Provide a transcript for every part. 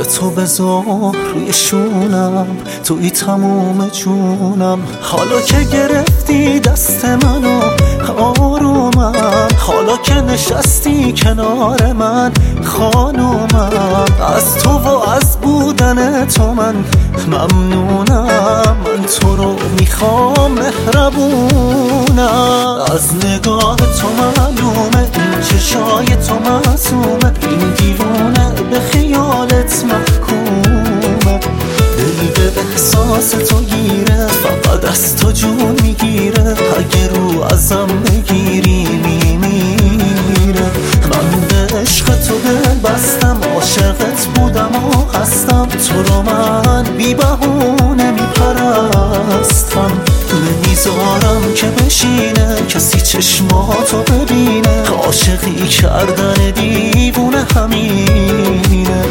تو بذار روی شونم، توی تموم جونم. حالا که گرفتی دست منو آرومم، حالا که نشستی کنار من خانومم. از تو و از بودن تو من ممنونم، من تو رو میخوام مهربونم. از نگاه تو معلومه این چشای تو معصومه، این دیوونه به خیالت محکومه. دل به احساس تو گیره، فقط از تو جون میگیره. اگه رو ازم بگیری میمیره. من به عشق تو دل بستم، عاشقت بودم و هستم. تو رو من بی بهونه میپرستم. نمیذارم که بشینه کسی چشماتو ببینه. عاشقی کردن دیوونه همینه.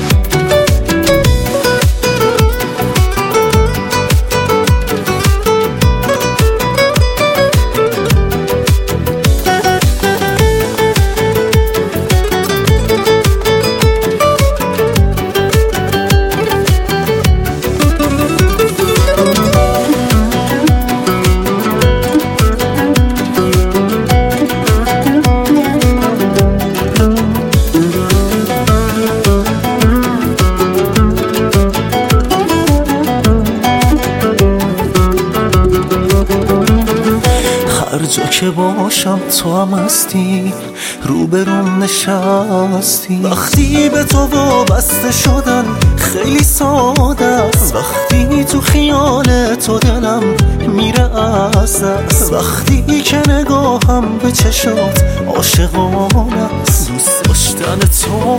هر جا که باشم تو هم هستی، روبروم نشستی. وقتی به تو وابسته شدن خیلی ساده است. وقتی تو خیال تو دلم میره از دست. وقتی که نگاهم به چشات عاشقانه است. دوست داشتن تو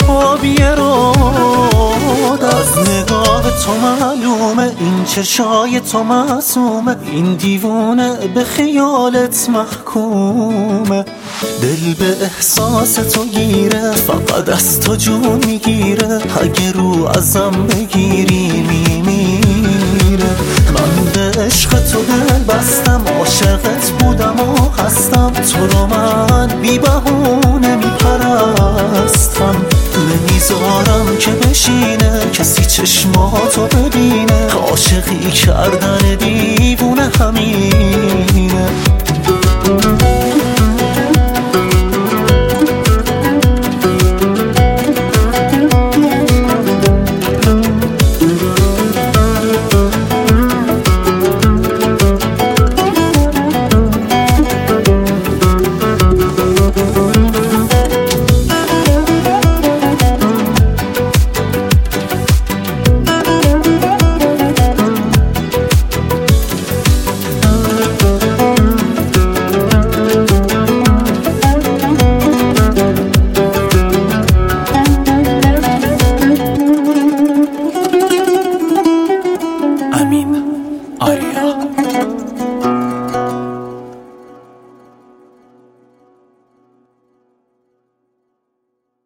بی‌اراده. از نگاه تو معلومه این چشای تو معصومه، این دیوونه به خیالت محکومه. دل به احساس تو گیره، فقط از تو جون میگیره. اگه رو ازم بگیری میمیره. من به عشق تو دل بستم، عاشقت بودم و هستم. تو رو من بی بهونه میپرستم. نمیذارم که بشینه کسی چشماتو ببینه. عاشقی کردن دیوونه همینه. امین آریا.